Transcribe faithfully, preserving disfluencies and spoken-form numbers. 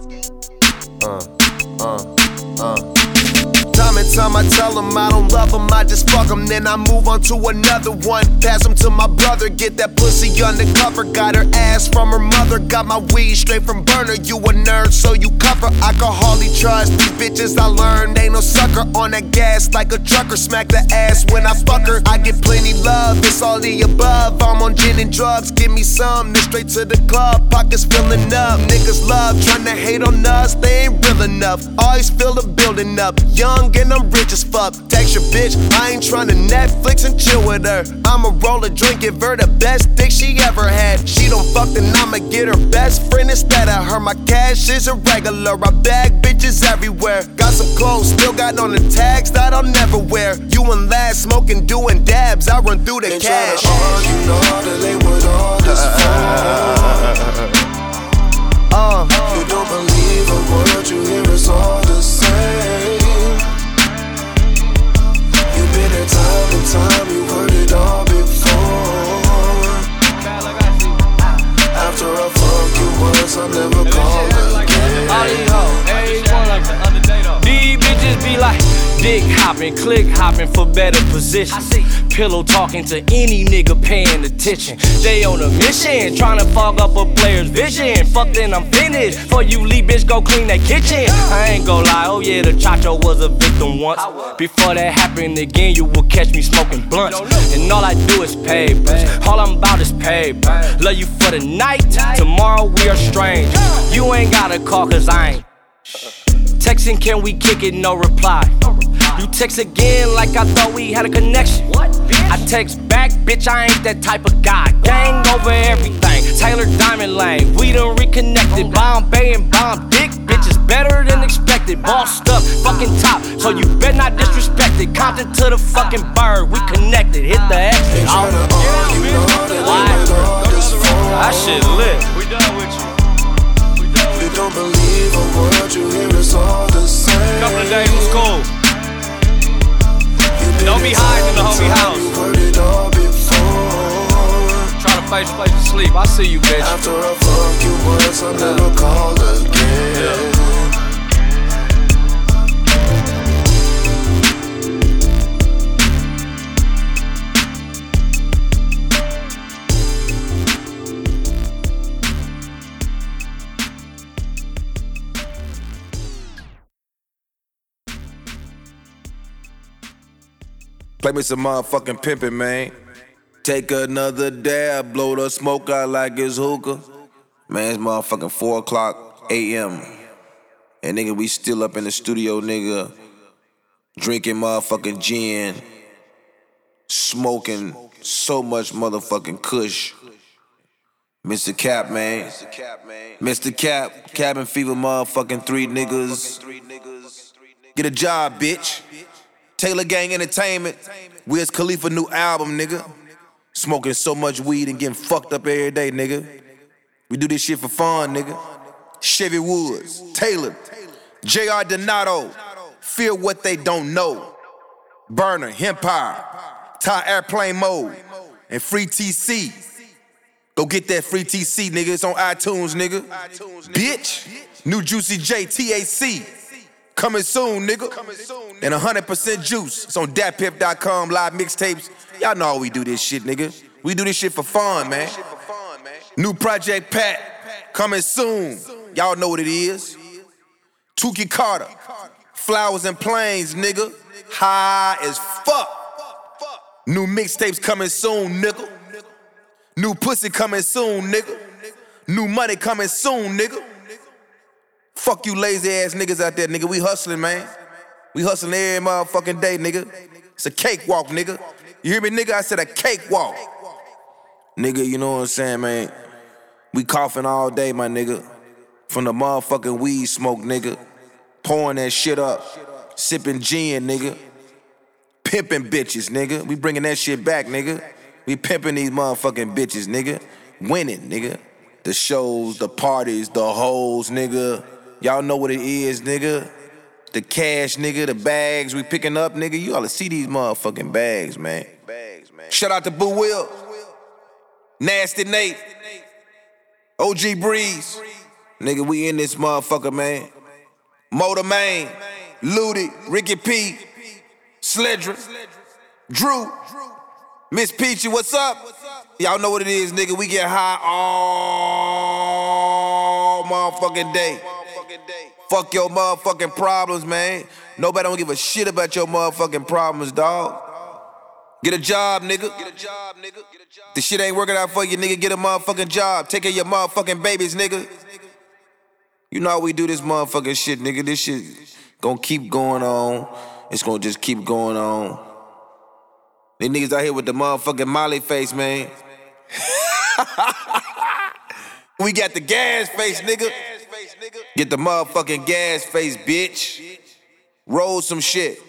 Uh, uh, uh. Time and time I tell them I don't love them, I just fuck them. Then I move on to another one. Pass them to my brother, get that pussy undercover. Got her ass from her mother, got my weed straight from burner. You a nerd, so you cover. I can hardly trust these bitches, I learned ain't no sucker. On that gas like a trucker, smack the ass when I fuck her. I get plenty love, it's all the above. I'm on gin and drugs, give me some, then straight to the club. Pockets filling up, niggas love tryna hate on us, they ain't real enough. Always feel the building up, young and I'm rich as fuck. Text your bitch, I ain't tryna Netflix and chill with her. I'ma roll a drink, give her the best dick she ever had. She don't fuck, then I'ma get her best friend instead of her. My cash is irregular, I bag bitches everywhere. Got some clothes, still got on the tags that I'll never wear. You and last smoking, doing dabs, I run through the they cash. They tryna argue, know that they with all this for. Uh, you don't believe a word you hear, it's all the same. You've been here time and time, you heard it all before. After I fuck you once, I never call again. All these hoes, every one like the other day though. These bitches be like dick hopping, click hopping for better position. Pillow talking to any nigga paying attention. They on a mission, trying to fog up a player's vision. Fuck then I'm finished. For you leave, bitch, go clean that kitchen. I ain't gon' lie, oh yeah, the Chacho was a victim once. Before that happened again, you will catch me smoking blunts. And all I do is paper. All I'm about is paper. Love you for the night, tomorrow we are strange. You ain't gotta call cause I ain't. Texting, can we kick it? No reply. You text again like I thought we had a connection. I text back, bitch, I ain't that type of guy. Gang over everything, Taylor Diamond Lane. We done reconnected, Bombay and bomb dick. Bitch is better than expected. Bossed up, fucking top, so you better not disrespect it. Compton to the fucking bird, we connected. Hit the exit. They tryna argue, know that they with all this for. That shit lit. We done with you. You don't believe a word you hear, it's all the same. Couple of days was cool. Don't be hiding in the homie house. You heard it all before. Try to face place to sleep. I see you, bitch. After I fuck you once, I never call again. Yeah. Play me some motherfucking pimpin', man. Take another dab, blow the smoke out like it's hookah. Man, it's motherfucking four o'clock a m And nigga, we still up in the studio, nigga. Drinking motherfucking gin. Smoking so much motherfucking kush. Mister Cap, man. Mister Cap, Cabin Fever motherfucking three niggas. Get a job, bitch. Taylor Gang Entertainment, Wiz Khalifa new album, nigga. Smoking so much weed and getting fucked up every day, nigga. We do this shit for fun, nigga. Chevy Woods, Taylor, J R Donato, Fear What They Don't Know, Burner, Empire, Ty Airplane Mode, and Free T C. Go get that Free T C, nigga. It's on iTunes, nigga. Bitch, new Juicy J, T A C. Coming soon, nigga. And one hundred percent juice. It's on dat pip dot com, live mixtapes. Y'all know how we do this shit, nigga. We do this shit for fun, man. New Project Pat, coming soon. Y'all know what it is. Tukey Carter, Flowers and Plains, nigga. High as fuck. New mixtapes coming soon, nigga. New pussy coming soon, nigga. New money coming soon, nigga. Fuck you lazy ass niggas out there, nigga. We hustling, man. We hustling every motherfucking day, nigga. It's a cakewalk, nigga. You hear me, nigga? I said a cakewalk. Nigga, you know what I'm saying, man? We coughing all day, my nigga. From the motherfucking weed smoke, nigga. Pouring that shit up. Sipping gin, nigga. Pimping bitches, nigga. We bringing that shit back, nigga. We pimping these motherfucking bitches, nigga. Winning, nigga. The shows, the parties, the hoes, nigga. Y'all know what it is, nigga. The cash, nigga, the bags we picking up, nigga. You ought to see these motherfucking bags, man. Shout out to Boo Will, Nasty Nate, O G Breeze, Nigga, we in this motherfucker, man. Motor Main, Ludy, Ricky P, Sledra, Drew, Miss Peachy, what's up? Y'all know what it is, nigga. We get high all motherfucking day. Fuck your motherfucking problems, man. Nobody don't give a shit about your motherfucking problems, dog. Get a job, nigga. Get a job, nigga. The shit ain't working out for you, nigga. Get a motherfucking job. Take care of your motherfucking babies, nigga. You know how we do this motherfucking shit, nigga. This shit gonna keep going on. It's gonna just keep going on. These niggas out here with the motherfucking Molly face, man. We got the gas face, nigga. Get the motherfucking gas face, bitch. Roll some shit.